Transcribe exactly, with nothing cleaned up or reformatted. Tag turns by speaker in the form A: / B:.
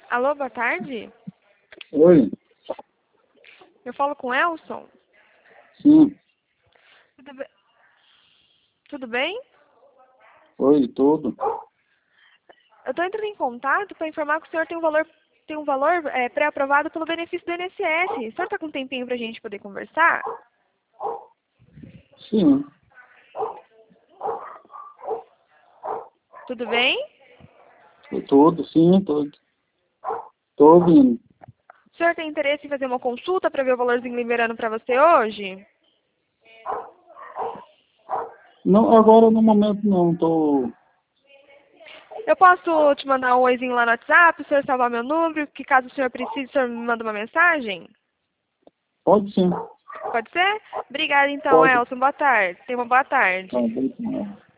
A: Alô, boa tarde.
B: Oi,
A: Eu falo com o Elson.
B: sim.
A: Tudo bem? Tudo bem?
B: Oi, tudo.
A: Eu estou entrando em contato para informar que o senhor tem um valor, tem um valor é, pré-aprovado pelo benefício do I N S S. O senhor está com um tempinho para a gente poder conversar?
B: Sim,
A: Tudo bem?
B: tudo, sim, tudo. Tô ouvindo.
A: O senhor tem interesse em fazer uma consulta para ver o valorzinho liberando para você hoje?
B: Não, agora no momento não, tô.
A: Eu posso te mandar um oizinho lá no WhatsApp, o senhor salvar meu número, que caso o senhor precise, o senhor me manda uma mensagem?
B: Pode sim.
A: Pode ser? Obrigada então,
B: Pode.
A: Elson. Boa tarde. Tenha uma boa tarde.
B: Tá, pode sim.